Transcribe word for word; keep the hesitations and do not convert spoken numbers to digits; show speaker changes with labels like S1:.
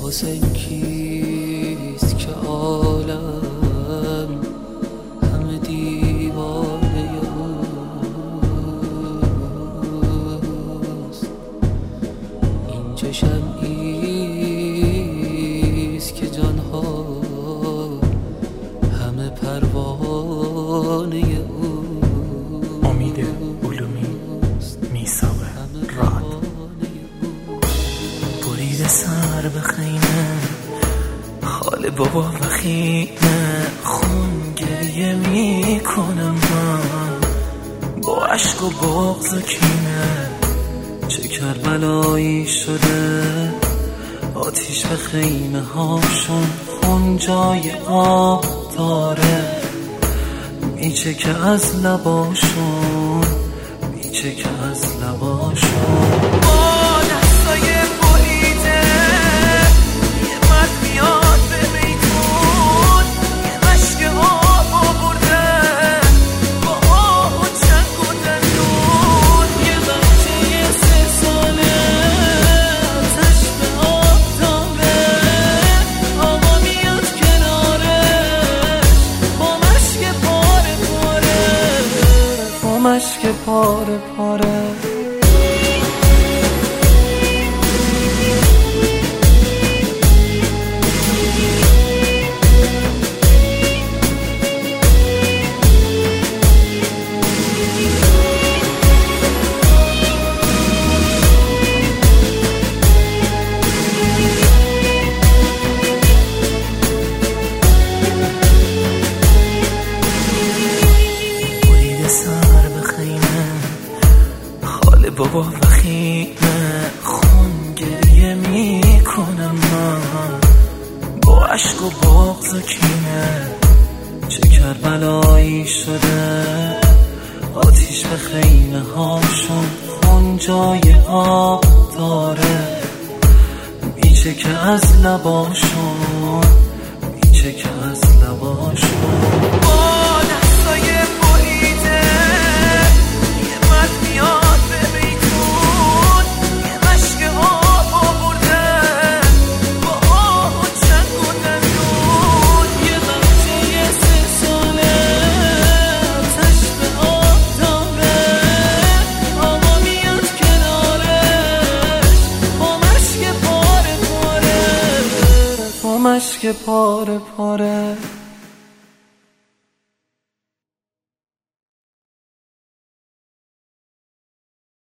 S1: حسین کیست که عالم همه دیوانه اوست؟ این چه شمعیست که جانها همه پروانه اوست؟
S2: امید علومی، میثاق راد. برید سر به خیمه، خاله بابا و خیمه، خون گریه میکنم من با عشق و بغض و کینه. چه کربلایی شده آتیش به خیمه هاشون، خون جای آب داره میچه که از لباشون، میچه که از لباشون. با دستای بریده یه مرد میاد به میتون، یه مشک آب آورده با آه و چنگ و دندون. یه بچه یه سه ساله آتش به آب داره، آقا میاد کنارش با مشک پاره پاره، با مشک پاره پاره. بابا و خیمه، خون گریه میکنم من با عشق و بغض و کینه. چه کربلایی شده آتیش به خیمه هاشون، خون جای آب داره میچه که از لباشون، میچه که از لباشون. با دستای بریده یه مرد میاد مشک پاره پاره.